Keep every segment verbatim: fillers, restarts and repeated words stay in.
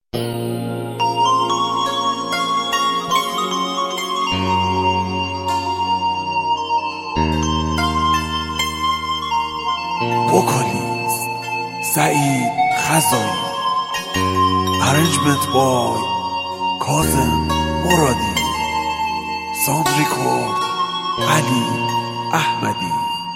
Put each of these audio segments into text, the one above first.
وکالیست سعید خزایی، ارنجمنت بای کاظم مرادی، ساوند ریکورد علی احمدی.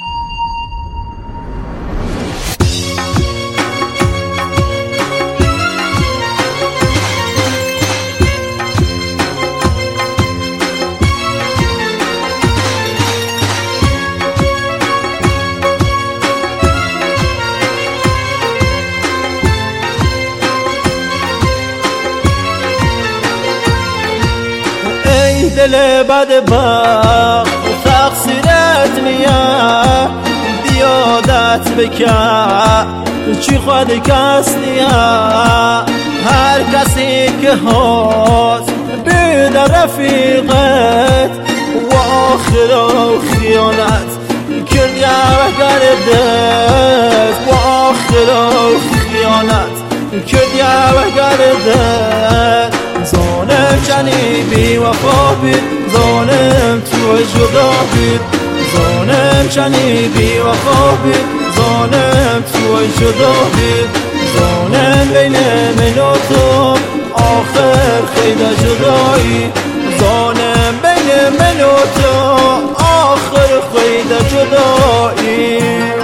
دل بد با تقصیرت نیه دیادت بکن چی خود کس نیه هر کسی که هست بید رفیقت و آخر و خیانت کردی و گردت و آخر و خیانت کردی و گردت. ظالم چنی بی وفا بید، ظالم تو جدا بید، ظالم چنی بی وفا بید، ظالم تو جدا بید، ظالم بین من و تو آخر خیلی جدایی، ظالم بین من و تو آخر خیلی جدایی.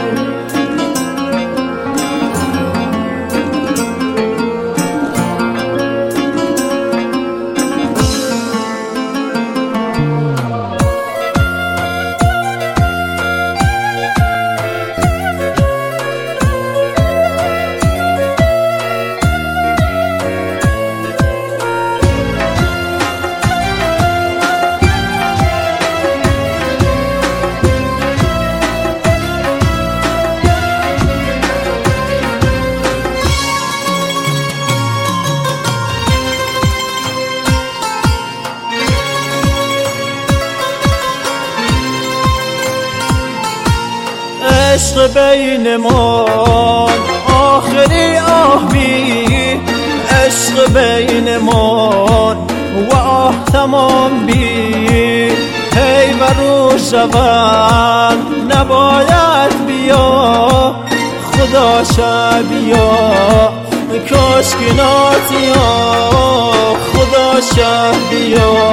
عشق بین ما آخری آه بی، عشق بین ما و آه تمام بی، هی و رو شود نباید بیا خدا شا بیا کاشکیناتیا خدا شا بیا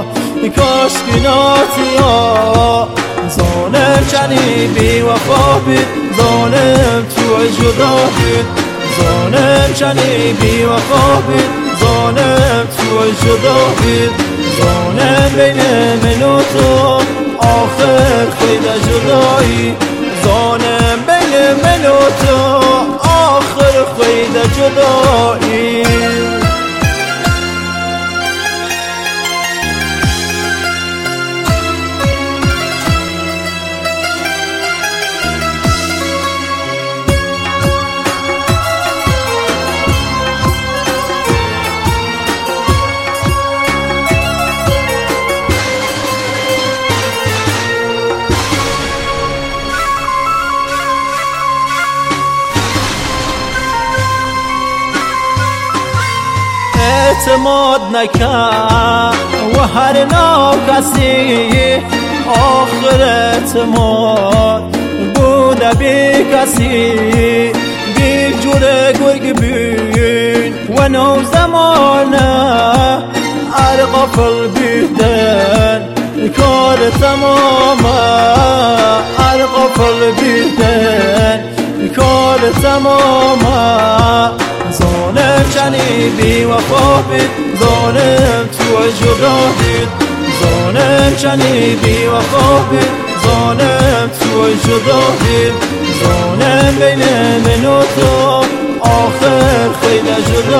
کاشکیناتیا. ظالم چنی بی وفا بید، ظالم تو جدا بید، ظالم چنی بی وفا بید، ظالم تو جدا بید، ظالم بین من و تو آخر خیلی جدایی، ظالم بین من و تو آخر خیلی جدایی. اعتماد نکن و هر نو کسی آخر اعتماد بوده بی کسی، بی جور گرگ بین و نو زمانه ارقفل بیدن کار تمامه، ارقفل بیدن کار تمامه. ظالم چنی بی وفا بید، ظالم تو جدا بید، ظالم چنی بی وفا بید، ظالم تو جدا بید، ظالم بین من و تو آخر خیلی جدا